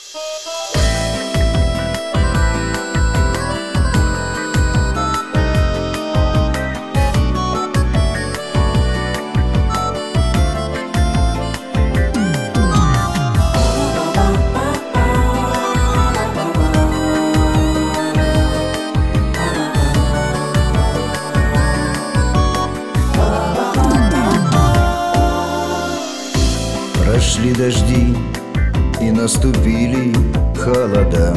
Прошли дожди и наступили холода.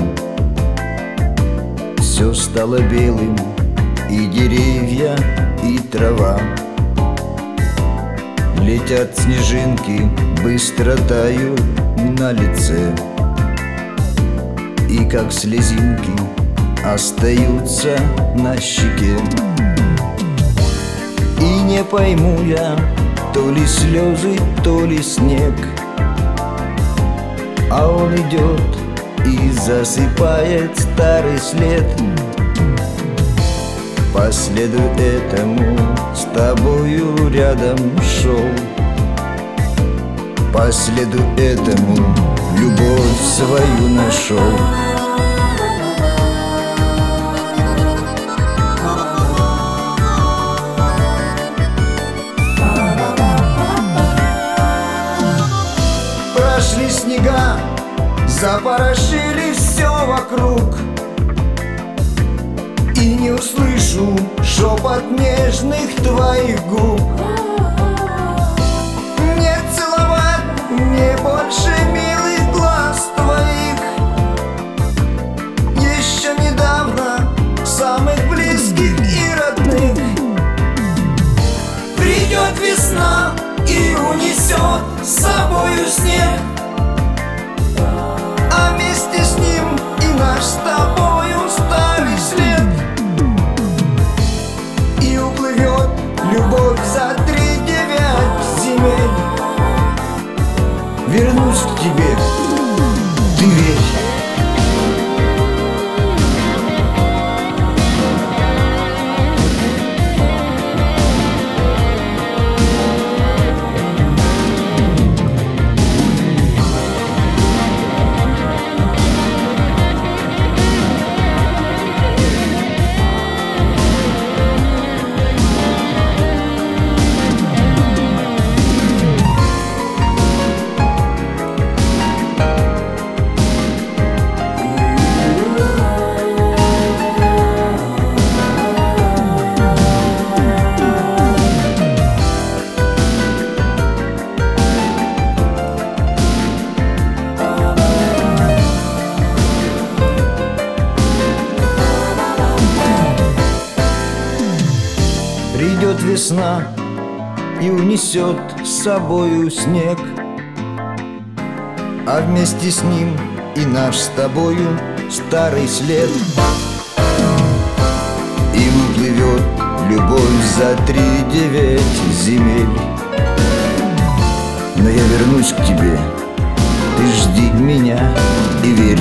Все стало белым, и деревья, и трава. Летят снежинки, быстро тают на лице, и как слезинки остаются на щеке. И не пойму я, то ли слезы, то ли снег, а он идет и засыпает старый след. По следу этому с тобою рядом шел, по следу этому любовь свою нашел. Прошли снега, запорошили все вокруг, и не услышу шепот нежных твоих губ. Не целовать мне больше милых глаз твоих, еще недавно самых близких и родных. Придет весна и унесет с собою снег, а вместе с ним и наш с тобою старый след. И уплывет любовь за 3-9 земель. Вернусь к тебе, ты верь. Придет весна и унесет с собою снег, а вместе с ним и наш с тобою старый след. И уплывет любовь за 3-9 земель. Но я вернусь к тебе, ты жди меня и верь.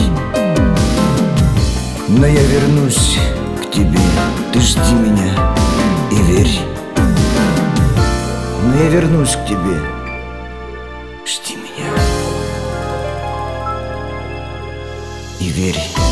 Но я вернусь к тебе, ты жди меня и верь. Но я вернусь к тебе, жди меня и верь.